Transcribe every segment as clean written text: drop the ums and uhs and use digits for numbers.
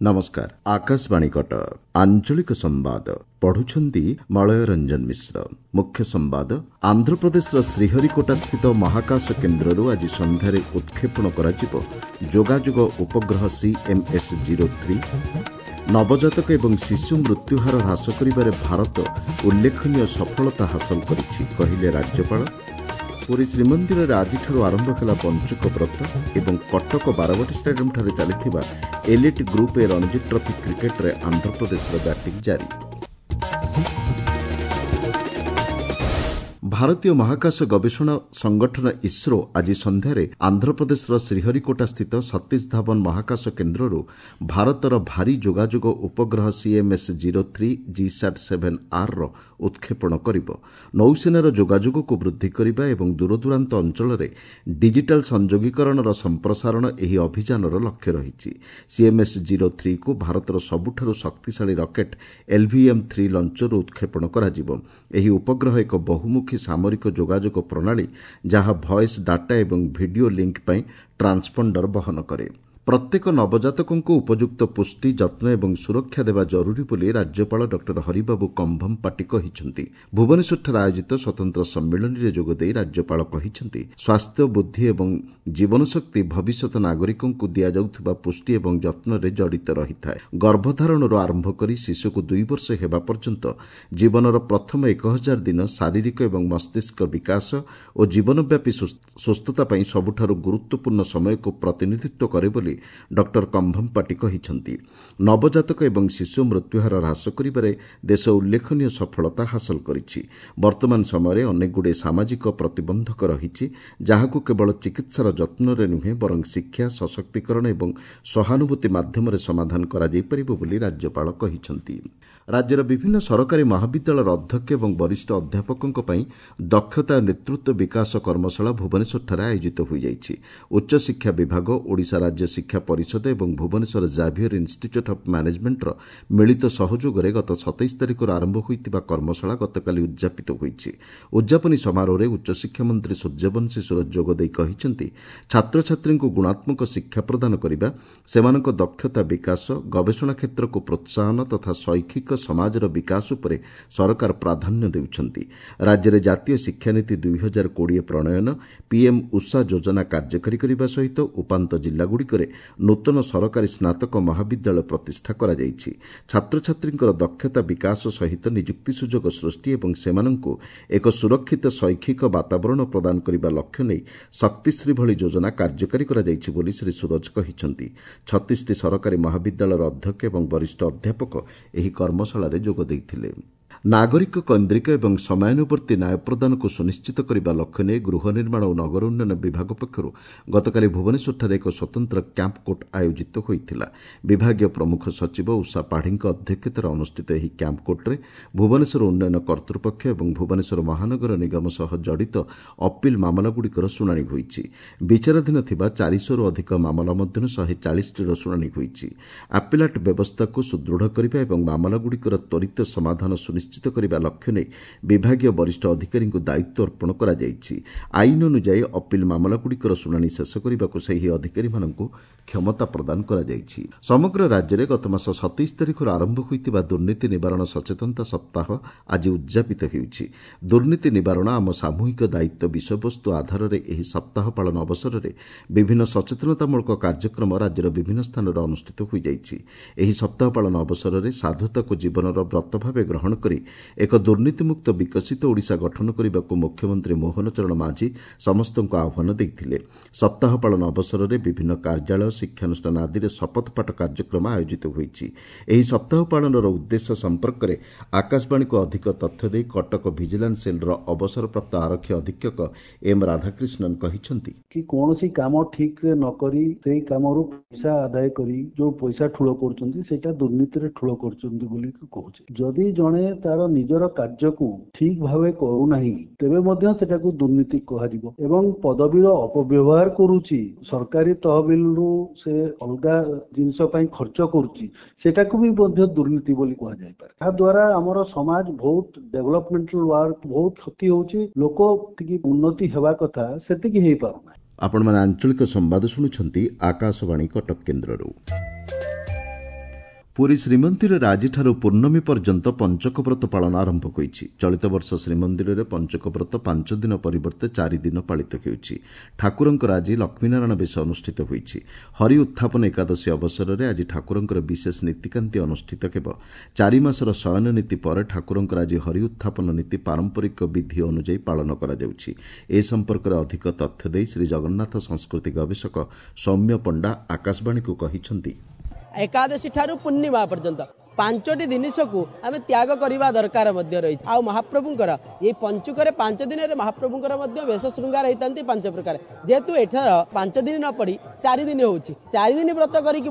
नमस्कार। आकाशवाणी कटक आंचलिक संवाद पढ़ुछंती मलय रंजन मिश्र। मुख्य संवाद आंध्र प्रदेश श्रीहरिकोटा स्थित महाकाश केन्द्रରୁ ଆଜି ସନ୍ଧ୍ୟାରେ ଉତ୍କ୍ଷେପଣ କରାଯିବ ଯୋଗାଯୋଗ ଉପଗ୍ରହ CMS-03। ନବଜାତକ ଏବଂ ଶିଶୁ ମୃତ୍ୟୁହାର ହ୍ରାସ କରିବାରେ ଭାରତ ଉଲ୍ଲେଖନୀୟ ସଫଳତା ହାସଲ କରିଛି କହିଲେ ରାଜ୍ୟପାଳ। ପୁରୀ ଶ୍ରୀମନ୍ଦିରରେ ଆଜିଠାରୁ ଆରମ୍ଭ ହେଲା ପଞ୍ଚୁକ ବ୍ରତ ଏବଂ କଟକ ବାରବାଟୀ ଷ୍ଟାଡିୟମଠାରେ ଚାଲିଥିବା elite group A Ranji trophy କ୍ରିକେଟରେ ଆନ୍ଧ୍ରପ୍ରଦେଶର ବ୍ୟାଟିଂ ଜାରି। ଭାରତୀୟ ମହାକାଶ ଗବେଷଣା ସଂଗଠନ ଇସ୍ରୋ ଆଜି ସନ୍ଧ୍ୟାରେ ଆନ୍ଧ୍ରପ୍ରଦେଶର ଶ୍ରୀହରିକୋଟା ସ୍ଥିତ ସତୀଶ ଧାବନ ମହାକାଶ କେନ୍ଦ୍ରରୁ ଭାରତର ଭାରୀ ଯୋଗାଯୋଗ ଉପଗ୍ରହ CMS-03 GSAT-7R ଉତ୍କ୍ଷେପଣ କରିବ। ନୌସେନାର ଯୋଗାଯୋଗକୁ ବୃଦ୍ଧି କରିବା ଏବଂ ଦୂରଦୂରାନ୍ତ ଅଞ୍ଚଳରେ ଡିଜିଟାଲ ସଂଯୋଗୀକରଣର ସମ୍ପ୍ରସାରଣ ଏହି ଅଭିଯାନର ଲକ୍ଷ୍ୟ ରହିଛି। CMS-03କୁ ଭାରତର ସବୁଠାରୁ ଶକ୍ତିଶାଳୀ ରକେଟ୍ LVM-3 ଲଞ୍ଚରରୁ ଉତ୍କ୍ଷେପଣ କରାଯିବ। ଏହି ଉପଗ୍ରହ ଏକ ବହୁମୁଖୀ ସାମରିକ ଯୋଗାଯୋଗ ପ୍ରଣାଳୀ ଯାହା ଭଏସ୍ ଡାଟା ଏବଂ ଭିଡିଓ ଲିଙ୍କ୍ ପାଇଁ ଟ୍ରାନ୍ସପଣ୍ଡର ବହନ କରେ। ପ୍ରତ୍ୟେକ ନବଜାତକଙ୍କୁ ଉପଯୁକ୍ତ ପୁଷ୍ଟି ଯତ୍ନ ଏବଂ ସୁରକ୍ଷା ଦେବା ଜରୁରୀ ବୋଲି ରାଜ୍ୟପାଳ ଡକ୍ଟର ହରିବାବୁ କମ୍ଭମପାଟି କହିଛନ୍ତି। ଭୁବନେଶ୍ୱରଠାରେ ଆୟୋଜିତ ସ୍ୱତନ୍ତ୍ର ସମ୍ମିଳନୀରେ ଯୋଗଦେଇ ରାଜ୍ୟପାଳ କହିଛନ୍ତି, ସ୍ୱାସ୍ଥ୍ୟ ବୁଦ୍ଧି ଏବଂ ଜୀବନଶକ୍ତି ଭବିଷ୍ୟତ ନାଗରିକଙ୍କୁ ଦିଆଯାଉଥିବା ପୁଷ୍ଟି ଏବଂ ଯତ୍ନରେ ଜଡ଼ିତ ରହିଥାଏ। ଗର୍ଭଧାରଣରୁ ଆରମ୍ଭ କରି ଶିଶୁକୁ 2 ବର୍ଷ ହେବା ପର୍ଯ୍ୟନ୍ତ ଜୀବନର ପ୍ରଥମ 1000 ଦିନ ଶାରୀରିକ ଏବଂ ମସ୍ତିଷ୍କ ବିକାଶ ଓ ଜୀବନବ୍ୟାପୀ ସୁସ୍ଥତା ପାଇଁ ସବୁଠାରୁ ଗୁରୁତ୍ୱପୂର୍ଣ୍ଣ ସମୟକୁ ପ୍ରତିନିଧିତ୍ୱ କରେ ବୋଲି ଡକ୍ଟର କମ୍ଭମପାଟି କହିଛନ୍ତି। ନବଜାତକ ଏବଂ ଶିଶୁ ମୃତ୍ୟୁହାର ହ୍ରାସ କରିବାରେ ଦେଶ ଉଲ୍ଲେଖନୀୟ ସଫଳତା ହାସଲ କରିଛି। ବର୍ତ୍ତମାନ ସମୟରେ ଅନେକଗୁଡ଼ିଏ ସାମାଜିକ ପ୍ରତିବନ୍ଧକ ରହିଛି ଯାହାକୁ କେବଳ ଚିକିତ୍ସାର ଯତ୍ନରେ ନୁହେଁ ବରଂ ଶିକ୍ଷା, ସଶକ୍ତିକରଣ ଏବଂ ସହାନୁଭୂତି ମାଧ୍ୟମରେ ସମାଧାନ କରାଯାଇପାରିବ ବୋଲି ରାଜ୍ୟପାଳ କହିଛନ୍ତି। ରାଜ୍ୟର ବିଭିନ୍ନ ସରକାରୀ ମହାବିଦ୍ୟାଳୟର ଅଧ୍ୟକ୍ଷ ଏବଂ ବରିଷ୍ଠ ଅଧ୍ୟାପକଙ୍କ ପାଇଁ ଦକ୍ଷତା ଓ ନେତୃତ୍ୱ ବିକାଶ କର୍ମଶାଳା ଭୁବନେଶ୍ୱରଠାରେ ଆୟୋଜିତ ହୋଇଯାଇଛି। ଉଚ୍ଚଶିକ୍ଷା ବିଭାଗ, ଓଡ଼ିଶା ରାଜ୍ୟ ଶିକ୍ଷା ପରିଷଦ ଏବଂ ଭୁବନେଶ୍ୱର ଜାଭିୟର ଇନ୍ଷ୍ଟିଚ୍ୟୁଟ୍ ଅଫ୍ ମ୍ୟାନେଜମେଣ୍ଟର ମିଳିତ ସହଯୋଗରେ ଗତ 27 ତାରିଖରୁ ଆରମ୍ଭ ହୋଇଥିବା କର୍ମଶାଳା ଗତକାଲି ଉଦ୍ଯାପିତ ହୋଇଛି। ଉଦ୍ଯାପନୀ ସମାରୋହରେ ଉଚ୍ଚଶିକ୍ଷା ମନ୍ତ୍ରୀ ସୂର୍ଯ୍ୟବଂଶୀ ସୁରଜ ଯୋଗଦେଇ କହିଛନ୍ତି, ଛାତ୍ରଛାତ୍ରୀଙ୍କୁ ଗୁଣାତ୍ମକ ଶିକ୍ଷା ପ୍ରଦାନ କରିବା, ସେମାନଙ୍କ ଦକ୍ଷତା ବିକାଶ, ଗବେଷଣା କ୍ଷେତ୍ରକୁ ପ୍ରୋତ୍ସାହନ ତଥା ଶୈକ୍ଷିକ ସମାଜର ବିକାଶ ଉପରେ ସରକାର ପ୍ରାଧାନ୍ୟ ଦେଉଛନ୍ତି। ରାଜ୍ୟରେ ଜାତୀୟ ଶିକ୍ଷାନୀତି 2020 ପ୍ରଣୟନ, PM ଉଷା ଯୋଜନା କାର୍ଯ୍ୟକାରୀ କରିବା ସହିତ ଉପାନ୍ତ ଜିଲ୍ଲାଗୁଡ଼ିକରେ ନୂତନ ସରକାରୀ ସ୍ନାତକ ମହାବିଦ୍ୟାଳୟ ପ୍ରତିଷ୍ଠା କରାଯାଇଛି। ଛାତ୍ରଛାତ୍ରୀଙ୍କର ଦକ୍ଷତା ବିକାଶ ସହିତ ନିଯୁକ୍ତି ସୁଯୋଗ ସୃଷ୍ଟି ଏବଂ ସେମାନଙ୍କୁ ଏକ ସୁରକ୍ଷିତ ଶୈକ୍ଷିକ ବାତାବରଣ ପ୍ରଦାନ କରିବା ଲକ୍ଷ୍ୟ ନେଇ ଶକ୍ତିଶ୍ରୀ ଭଳି ଯୋଜନା କାର୍ଯ୍ୟକାରୀ କରାଯାଇଛି ବୋଲି ଶ୍ରୀ ସୁରଜ କହିଛନ୍ତି। 36ଟି ସରକାରୀ ମହାବିଦ୍ୟାଳୟର ଅଧ୍ୟକ୍ଷ ଏବଂ ବରିଷ୍ଠ ଅଧ୍ୟାପକ ଏହି କର୍ମଶାଳାରେ ଯୋଗ ଦେଇଥିଲେ। ନାଗରିକ କୈନ୍ଦ୍ରିକ ଏବଂ ସମୟାନୁବର୍ତ୍ତୀ ନ୍ୟାୟ ପ୍ରଦାନକୁ ସୁନିଶ୍ଚିତ କରିବା ଲକ୍ଷ୍ୟ ନେଇ ଗୃହ ନିର୍ମାଣ ଓ ନଗର ଉନ୍ନୟନ ବିଭାଗ ପକ୍ଷରୁ ଗତକାଲି ଭୁବନେଶ୍ୱରଠାରେ ଏକ ସ୍ୱତନ୍ତ୍ର କ୍ୟାମ୍ପ କୋର୍ଟ ଆୟୋଜିତ ହୋଇଥିଲା। ବିଭାଗୀୟ ପ୍ରମୁଖ ସଚିବ ଉଷା ପାଢ଼ୀଙ୍କ ଅଧ୍ୟକ୍ଷତାରେ ଅନୁଷ୍ଠିତ ଏହି କ୍ୟାମ୍ପ କୋର୍ଟରେ ଭୁବନେଶ୍ୱର ଉନ୍ନୟନ କର୍ତ୍ତୃପକ୍ଷ ଏବଂ ଭୁବନେଶ୍ୱର ମହାନଗର ନିଗମ ସହ ଜଡ଼ିତ ଅପିଲ ମାମଲାଗୁଡ଼ିକର ଶୁଣାଣି ହୋଇଛି। ବିଚାରାଧୀନ ଥିବା 400ରୁ ଅଧିକ ମାମଲା ମଧ୍ୟରୁ 140ଟିର ଶୁଣାଣି ହୋଇଛି। ଆପିଲାଟ ବ୍ୟବସ୍ଥାକୁ ସୁଦୃଢ଼ କରିବା ଏବଂ ମାମଲାଗୁଡ଼ିକର ତ୍ୱରିତ ସମାଧାନ ସୁନିଶ୍ଚିତ କରିବା ଲକ୍ଷ୍ୟ ନେଇ ବିଭାଗୀୟ ବରିଷ୍ଠ ଅଧିକାରୀଙ୍କୁ ଦାୟିତ୍ୱ ଅର୍ପଣ କରାଯାଇଛି। ଆଇନ ଅନୁଯାୟୀ ଅପିଲ ମାମଲାଗୁଡ଼ିକର ଶୁଣାଣି ଶେଷ କରିବାକୁ ସେହି ଅଧିକାରୀମାନଙ୍କୁ କ୍ଷମତା ପ୍ରଦାନ କରାଯାଇଛି। ସମଗ୍ର ରାଜ୍ୟରେ ଗତ ମାସ 27 ତାରିଖରୁ ଆରମ୍ଭ ହୋଇଥିବା ଦୁର୍ନୀତି ନିବାରଣ ସଚେତନତା ସପ୍ତାହ ଆଜି ଉଦ୍ଯାପିତ ହେଉଛି। ଦୁର୍ନୀତି ନିବାରଣ ଆମ ସାମୂହିକ ଦାୟିତ୍ୱ ବିଷୟବସ୍ତୁ ଆଧାରରେ ଏହି ସପ୍ତାହ ପାଳନ ଅବସରରେ ବିଭିନ୍ନ ସଚେତନତାମୂଳକ କାର୍ଯ୍ୟକ୍ରମ ରାଜ୍ୟର ବିଭିନ୍ନ ସ୍ଥାନରେ ଅନୁଷ୍ଠିତ ହୋଇଯାଇଛି। ଏହି ସପ୍ତାହ ପାଳନ ଅବସରରେ ସାଧୁତାକୁ ଜୀବନର ବ୍ରତ ଭାବେ ଗ୍ରହଣ କରି ଏକ ଦୁର୍ନୀତିମୁକ୍ତ ବିକଶିତ ଓଡ଼ିଶା ଗଠନ କରିବାକୁ ମୁଖ୍ୟମନ୍ତ୍ରୀ ମୋହନ ଚରଣ ମାଝୀ ସମସ୍ତଙ୍କୁ ଆହ୍ୱାନ ଦେଇଥିଲେ। ସପ୍ତାହ ପାଳନ ଅବସରରେ ବିଭିନ୍ନ କାର୍ଯ୍ୟାଳୟ, ଶିକ୍ଷାନୁଷ୍ଠାନ ଆଦିରେ ଶପଥପାଠ କାର୍ଯ୍ୟକ୍ରମ ଆୟୋଜିତ ହୋଇଛି। ଏହି ସପ୍ତାହ ପାଳନର ଉଦ୍ଦେଶ୍ୟ ସମ୍ପର୍କରେ ଆକାଶବାଣୀକୁ ଅଧିକ ତଥ୍ୟ ଦେଇ କଟକ ଭିଜିଲାନ୍ସ ସେଲ୍ର ଅବସରପ୍ରାପ୍ତ ଆରକ୍ଷୀ ଅଧୀକ୍ଷକ ଏମ୍ ରାଧାକ୍ରିଷ୍ଣନ୍ କହିଛନ୍ତି, କି କୌଣସି କାମ ଠିକରେ ନ କରି ସେଇ କାମରୁ ପଇସା ଆଦାୟ କରି ଯୋଉ ପଇସା ଠୁଳ କରୁଛନ୍ତି ସେଇଟା ଦୁର୍ନୀତିରେ ଠୁଳ କରୁଛନ୍ତି ବୋଲି କହୁଛି। ଯଦି ଜଣେ ତାର ନିଜର କାର୍ଯ୍ୟକୁ ଠିକ ଭାବେ କରୁନାହିଁ ତେବେ ମଧ୍ୟ ସେଟାକୁ ଦୁର୍ନୀତି କୁହାଯିବ ଏବଂ ପଦବୀର ଅପବ୍ୟବହାର କରୁଛି, ସରକାରୀ ତହବିଲରୁ ସେ ଅଲଗା ଜିନିଷ ପାଇଁ ଖର୍ଚ୍ଚ କରୁଛି, ସେଟାକୁ ବି ମଧ୍ୟ ଦୁର୍ନୀତି ବୋଲି କୁହାଯାଇପାରେ। ଏହା ଦ୍ୱାରା ଆମର ସମାଜ ବହୁତ ଡେଭଲପମେଣ୍ଟାଲ ୱାର୍କ ବହୁତ କ୍ଷତି ହେଉଛି, ଲୋକ ଟିକେ ଉନ୍ନତି ହେବା କଥା ସେତିକି ହେଇପାରୁନାହିଁ। ଆପଣମାନେ ଆଞ୍ଚଳିକ ସମ୍ବାଦ ଶୁଣୁଛନ୍ତି ଆକାଶବାଣୀ କଟକ କେନ୍ଦ୍ରରୁ। ପୁରୀ ଶ୍ରୀମନ୍ଦିରରେ ଆଜିଠାରୁ ପୂର୍ଣ୍ଣମୀ ପର୍ଯ୍ୟନ୍ତ ପଞ୍ଚକ ବ୍ରତ ପାଳନ ଆରମ୍ଭ ହୋଇଛି। ଚଳିତ ବର୍ଷ ଶ୍ରୀମନ୍ଦିରରେ ପଞ୍ଚକ ବ୍ରତ 5 ଦିନ ପରିବର୍ତ୍ତେ 4 ଦିନ ପାଳିତ ହେଉଛି। ଠାକୁରଙ୍କର ଆଜି ଲକ୍ଷ୍ମୀନାରାୟଣ ବେଶ ଅନୁଷ୍ଠିତ ହୋଇଛି। ହରି ଉତ୍ଥାପନ ଏକାଦଶୀ ଅବସରରେ ଆଜି ଠାକୁରଙ୍କର ବିଶେଷ ନୀତିକାନ୍ତି ଅନୁଷ୍ଠିତ ହେବ। 4 ମାସର ଶୟନ ନୀତି ପରେ ଠାକୁରଙ୍କର ଆଜି ହରି ଉତ୍ଥାପନ ନୀତି ପାରମ୍ପରିକ ବିଧି ଅନୁଯାୟୀ ପାଳନ କରାଯାଉଛି। ଏ ସମ୍ପର୍କରେ ଅଧିକ ତଥ୍ୟ ଦେଇ ଶ୍ରୀ ଜଗନ୍ନାଥ ସଂସ୍କୃତି ଗବେଷକ ସୌମ୍ୟ ପଣ୍ଡା ଆକାଶବାଣୀକୁ କହିଛନ୍ତି, एकादशी ठारू पूर्णिमा पर्यंत 5टी जिनिषकू आम त्याग करने दरकार रही। आ महाप्रभुंकर ये पंचुकर 5 दिन में महाप्रभुंकर वेश श्रृंगार होता 5 प्रकार। जेहेतु एठार 5 दिन न पड़ी 4 दिन हो 4 दिन व्रत करके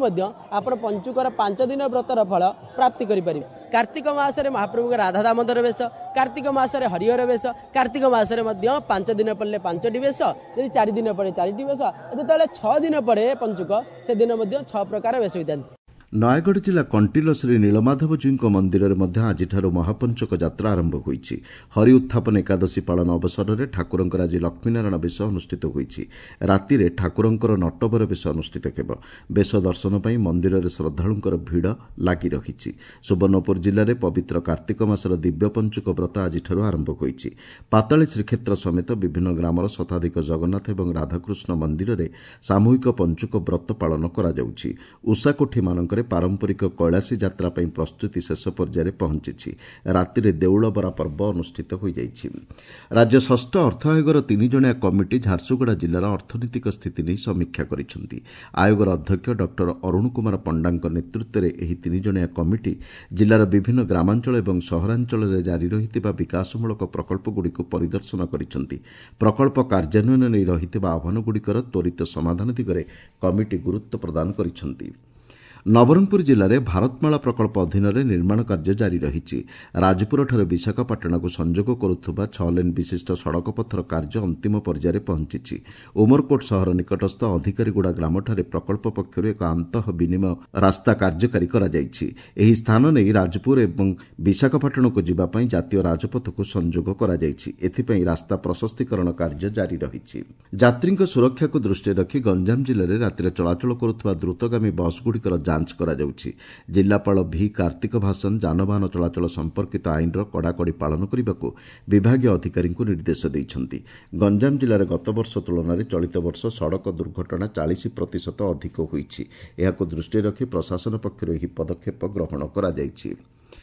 पंचुकर 5 दिन व्रतर फल प्राप्ति करें। कार्तिक मासरे महाप्रभु राधा दामोदर वेश, कार्तिक मासरे हरिहर वेश, कार्तिक मासरे 5 दिन पड़े 5टी वेश, यदि 4 दिन पड़े 4टी वेश, जो 6 दिन पड़े पंचुक से दिन 6 प्रकार वेश होता। ନୟାଗଡ଼ ଜିଲ୍ଲା କଣ୍ଟିଲ ଶ୍ରୀ ନୀଳମାଧବଜୀଙ୍କ ମନ୍ଦିରରେ ମଧ୍ୟ ଆଜିଠାରୁ ମହାପଞ୍ଚକ ଯାତ୍ରା ଆରମ୍ଭ ହୋଇଛି। ହରି ଉତ୍ଥାପନ ଏକାଦଶୀ ପାଳନ ଅବସରରେ ଠାକୁରଙ୍କର ଆଜି ଲକ୍ଷ୍ମୀନାରାୟଣ ବେଶ ଅନୁଷ୍ଠିତ ହୋଇଛି। ରାତିରେ ଠାକୁରଙ୍କର ନଟବର ବେଶ ଅନୁଷ୍ଠିତ ହେବ। ବେଶ ଦର୍ଶନ ପାଇଁ ମନ୍ଦିରରେ ଶ୍ରଦ୍ଧାଳୁଙ୍କର ଭିଡ଼ ଲାଗି ରହିଛି। ସୁବର୍ଣ୍ଣପୁର ଜିଲ୍ଲାରେ ପବିତ୍ର କାର୍ତ୍ତିକ ମାସର ଦିବ୍ୟ ପଞ୍ଚୁକ ବ୍ରତ ଆଜିଠାରୁ ଆରମ୍ଭ ହୋଇଛି। ପାତାଳୀ ଶ୍ରୀକ୍ଷେତ୍ର ସମେତ ବିଭିନ୍ନ ଗ୍ରାମର ଶତାଧିକ ଜଗନ୍ନାଥ ଏବଂ ରାଧାକୃଷ୍ଣ ମନ୍ଦିରରେ ସାମୂହିକ ପଞ୍ଚୁକ ବ୍ରତ ପାଳନ କରାଯାଉଛି। ଉଷାକୋଠିମାନଙ୍କରେ ପାରମ୍ପରିକ କୈଳାସୀ ଯାତ୍ରା ପାଇଁ ପ୍ରସ୍ତୁତି ଶେଷ ପର୍ଯ୍ୟାୟରେ ପହଞ୍ଚିଛି। ରାତିରେ ଦେଉଳବରା ପର୍ବ ଅନୁଷ୍ଠିତ ହୋଇଯାଇଛି। ରାଜ୍ୟ ଷଷ୍ଠ ଅର୍ଥ ଆୟୋଗର 3 ଜଣିଆ କମିଟି ଝାରସୁଗୁଡ଼ା ଜିଲ୍ଲାର ଅର୍ଥନୈତିକ ସ୍ଥିତି ନେଇ ସମୀକ୍ଷା କରିଛନ୍ତି। ଆୟୋଗର ଅଧ୍ୟକ୍ଷ ଡକ୍ଟର ଅରୁଣ କୁମାର ପଣ୍ଡାଙ୍କ ନେତୃତ୍ୱରେ ଏହି 3 ଜଣିଆ କମିଟି ଜିଲ୍ଲାର ବିଭିନ୍ନ ଗ୍ରାମାଞ୍ଚଳ ଏବଂ ସହରାଞ୍ଚଳରେ ଜାରି ରହିଥିବା ବିକାଶମୂଳକ ପ୍ରକଳ୍ପଗୁଡ଼ିକୁ ପରିଦର୍ଶନ କରିଛନ୍ତି। ପ୍ରକଳ୍ପ କାର୍ଯ୍ୟାନ୍ୱୟନ ନେଇ ରହିଥିବା ଆହ୍ୱାନଗୁଡ଼ିକର ତ୍ୱରିତ ସମାଧାନ ଦିଗରେ କମିଟି ଗୁରୁତ୍ୱ ପ୍ରଦାନ କରିଛନ୍ତି। ନବରଙ୍ଗପୁର ଜିଲ୍ଲାରେ ଭାରତମାଳା ପ୍ରକଳ୍ପ ଅଧୀନରେ ନିର୍ମାଣ କାର୍ଯ୍ୟ ଜାରି ରହିଛି। ରାଜପୁରଠାରୁ ବିଶାଖାପାଟଣାକୁ ସଂଯୋଗ କରୁଥିବା 6 ଲେନ୍ ବିଶିଷ୍ଟ ସଡ଼କ ପଥର କାର୍ଯ୍ୟ ଅନ୍ତିମ ପର୍ଯ୍ୟାୟରେ ପହଞ୍ଚିଛି। ଉମରକୋଟ ସହର ନିକଟସ୍ଥ ଅଧିକାରୀଗୁଡ଼ା ଗ୍ରାମଠାରେ ପ୍ରକଳ୍ପ ପକ୍ଷରୁ ଏକ ଆନ୍ତଃ ବିନିମୟ ରାସ୍ତା କାର୍ଯ୍ୟକାରୀ କରାଯାଇଛି। ଏହି ସ୍ଥାନ ନେଇ ରାଜପୁର ଏବଂ ବିଶାଖାପାଟଣାକୁ ଯିବା ପାଇଁ ଜାତୀୟ ରାଜପଥକୁ ସଂଯୋଗ କରାଯାଇଛି। ଏଥିପାଇଁ ରାସ୍ତା ପ୍ରଶସ୍ତୀକରଣ କାର୍ଯ୍ୟ ଜାରି ରହିଛି। ଯାତ୍ରୀଙ୍କ ସୁରକ୍ଷାକୁ ଦୃଷ୍ଟିରେ ରଖି ଗଞ୍ଜାମ ଜିଲ୍ଲାରେ ରାତିରେ ଚଳାଚଳ କରୁଥିବା ଦ୍ରୁତଗାମୀ ବସ୍ଗୁଡ଼ିକର ଯାଞ୍ଚ କରାଯାଉଛି। ଜିଲ୍ଲାପାଳ ଭି କାର୍ତ୍ତିକ ଭାସନ ଯାନବାହନ ଚଳାଚଳ ସମ୍ପର୍କିତ ଆଇନର କଡ଼ାକଡ଼ି ପାଳନ କରିବାକୁ ବିଭାଗୀୟ ଅଧିକାରୀଙ୍କୁ ନିର୍ଦ୍ଦେଶ ଦେଇଛନ୍ତି। ଗଞ୍ଜାମ ଜିଲ୍ଲାରେ ଗତବର୍ଷ ତୁଳନାରେ ଚଳିତ ବର୍ଷ ସଡ଼କ ଦୁର୍ଘଟଣା 40% ଅଧିକ ହୋଇଛି। ଏହାକୁ ଦୃଷ୍ଟିରେ ରଖି ପ୍ରଶାସନ ପକ୍ଷରୁ ଏହି ପଦକ୍ଷେପ ଗ୍ରହଣ କରାଯାଇଛି।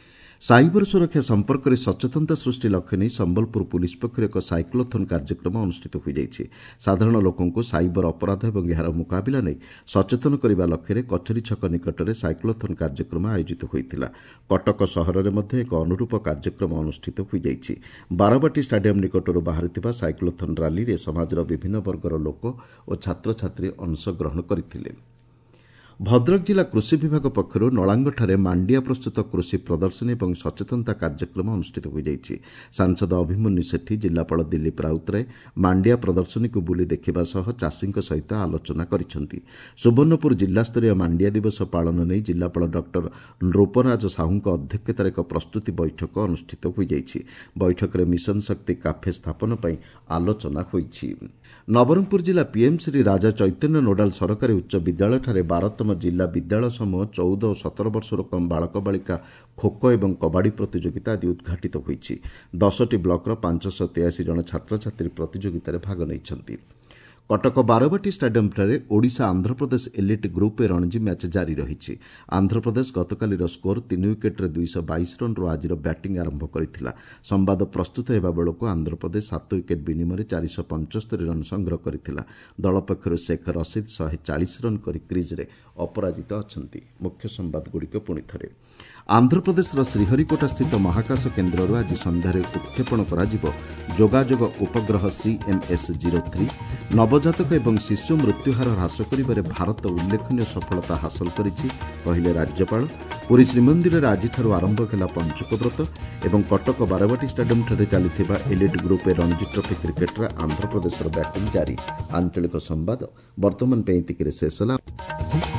ସାଇବର ସୁରକ୍ଷା ସମ୍ପର୍କରେ ସଚେତନତା ସୃଷ୍ଟି ଲକ୍ଷ୍ୟ ନେଇ ସମ୍ବଲପୁର ପୁଲିସ୍ ପକ୍ଷରୁ ଏକ ସାଇକ୍ଲୋଥନ୍ କାର୍ଯ୍ୟକ୍ରମ ଅନୁଷ୍ଠିତ ହୋଇଯାଇଛି। ସାଧାରଣ ଲୋକଙ୍କୁ ସାଇବର ଅପରାଧ ଏବଂ ଏହାର ମୁକାବିଲା ନେଇ ସଚେତନ କରିବା ଲକ୍ଷ୍ୟରେ କଚେରୀ ଛକ ନିକଟରେ ସାଇକ୍ଲୋଥନ୍ କାର୍ଯ୍ୟକ୍ରମ ଆୟୋଜିତ ହୋଇଥିଲା। କଟକ ସହରରେ ମଧ୍ୟ ଏକ ଅନୁରୂପ କାର୍ଯ୍ୟକ୍ରମ ଅନୁଷ୍ଠିତ ହୋଇଯାଇଛି। ବାରବାଟୀ ଷ୍ଟାଡିୟମ୍ ନିକଟରୁ ବାହାରିଥିବା ସାଇକ୍ଲୋଥନ୍ ରାଲିରେ ସମାଜର ବିଭିନ୍ନ ବର୍ଗର ଲୋକ ଓ ଛାତ୍ରଛାତ୍ରୀ ଅଂଶଗ୍ରହଣ କରିଥିଲେ। ଭଦ୍ରକ ଜିଲ୍ଲା କୃଷି ବିଭାଗ ପକ୍ଷରୁ ନଳାଙ୍ଗଠାରେ ମାଣ୍ଡିଆ ପ୍ରସ୍ତୁତ କୃଷି ପ୍ରଦର୍ଶନୀ ଏବଂ ସଚେତନତା କାର୍ଯ୍ୟକ୍ରମ ଅନୁଷ୍ଠିତ ହୋଇଯାଇଛି। ସାଂସଦ ଅଭିମନ୍ୟୁ ସେଠୀ, ଜିଲ୍ଲାପାଳ ଦିଲ୍ଲୀପ ରାଉତରାୟ ମାଣ୍ଡିଆ ପ୍ରଦର୍ଶନୀକୁ ବୁଲି ଦେଖିବା ସହ ଚାଷୀଙ୍କ ସହିତ ଆଲୋଚନା କରିଛନ୍ତି। ସୁବର୍ଣ୍ଣପୁର ଜିଲ୍ଲାସ୍ତରୀୟ ମାଣ୍ଡିଆ ଦିବସ ପାଳନ ନେଇ ଜିଲ୍ଲାପାଳ ଡକ୍ଟର ନୃପରାଜ ସାହୁଙ୍କ ଅଧ୍ୟକ୍ଷତାରେ ଏକ ପ୍ରସ୍ତୁତି ବୈଠକ ଅନୁଷ୍ଠିତ ହୋଇଯାଇଛି। ବୈଠକରେ ମିଶନ ଶକ୍ତି କାଫେ ସ୍ଥାପନ ପାଇଁ ଆଲୋଚନା ହୋଇଛି। ନବରଙ୍ଗପୁର ଜିଲ୍ଲା ପିଏମ୍ ଶ୍ରୀ ରାଜା ଚୈତନ୍ୟ ନୋଡାଲ ସରକାରୀ ଉଚ୍ଚ ବିଦ୍ୟାଳୟଠାରେ 12ତମ ଜିଲ୍ଲା ବିଦ୍ୟାଳୟ ସମୂହ 14 ଓ 17 ବର୍ଷରୁ କମ୍ ବାଳକ ବାଳିକା ଖୋଖୋ ଏବଂ କବାଡ଼ି ପ୍ରତିଯୋଗିତା ଆଦି ଉଦ୍ଘାଟିତ ହୋଇଛି। 10ଟି ବ୍ଲକର 583 ଜଣ ଛାତ୍ରଛାତ୍ରୀ ପ୍ରତିଯୋଗିତାରେ ଭାଗ ନେଇଛନ୍ତି। କଟକ ବାରବାଟୀ ଷ୍ଟାଡିୟମ୍ଠାରେ Odisha Andhra Pradesh elite group A Ranji match ଜାରି ରହିଛି। ଆନ୍ଧ୍ରପ୍ରଦେଶ ଗତକାଲିର ସ୍କୋର 3 ୱିକେଟ୍ରେ 222 ରନ୍ରୁ ଆଜିର ବ୍ୟାଟିଂ ଆରମ୍ଭ କରିଥିଲା। ସମ୍ବାଦ ପ୍ରସ୍ତୁତ ହେବା ବେଳକୁ ଆନ୍ଧ୍ରପ୍ରଦେଶ 7 ୱିକେଟ୍ ବିନିମୟରେ 475 ରନ୍ ସଂଗ୍ରହ କରିଥିଲା। ଦଳ ପକ୍ଷରୁ ଶେଖ୍ ରସିଦ୍ 140 ରନ୍ କରି କ୍ରିଜ୍ରେ ଅପରାଜିତ ଅଛନ୍ତି। ମୁଖ୍ୟ ସମ୍ବାଦଗୁଡ଼ିକ ପୁଣିଥରେ। ଆନ୍ଧ୍ରପ୍ରଦେଶର ଶ୍ରୀହରିକୋଟାସ୍ଥିତ ମହାକାଶ କେନ୍ଦ୍ରରୁ ଆଜି ସନ୍ଧ୍ୟାରେ ଉତ୍କ୍ଷେପଣ କରାଯିବ ଯୋଗାଯୋଗ ଉପଗ୍ରହ CMS-03। ନବଜାତକ ଏବଂ ଶିଶୁ ମୃତ୍ୟୁହାର ହ୍ରାସ କରିବାରେ ଭାରତ ଉଲ୍ଲେଖନୀୟ ସଫଳତା ହାସଲ କରିଛି କହିଲେ ରାଜ୍ୟପାଳ। ପୁରୀ ଶ୍ରୀମନ୍ଦିରରେ ଆଜିଠାରୁ ଆରମ୍ଭ ହେଲା ପଞ୍ଚୁକ ବ୍ରତ ଏବଂ କଟକ ବାରବାଟୀ ଷ୍ଟାଡିୟମ୍ଠାରେ ଚାଲିଥିବା elite group A Ranji trophy କ୍ରିକେଟ୍ରେ ଆନ୍ଧ୍ରପ୍ରଦେଶର ବ୍ୟାଟିଂ ଜାରି। ଆଞ୍ଚଳିକ ସମ୍ବାଦ ବର୍ତ୍ତମାନ ପାଇଁ ଏତିକିରେ ଶେଷ ହେଲା।